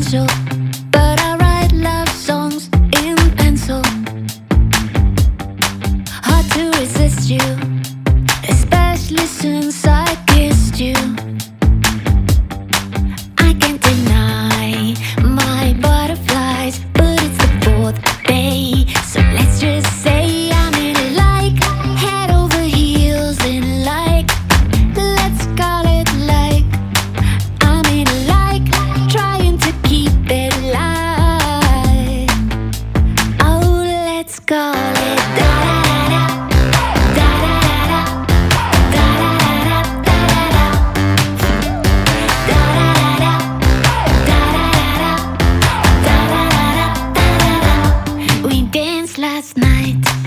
special, but I write love songs in pencil. Hard to resist you, especially since I kissed you. I can't deny my butterflies, but it's the fourth day, so let's just say I'm in it like head over heels in like. Let's call it like I'm in it like trying to keep it light. Oh, let's call it da da da da da da da da da da da da. We danced last night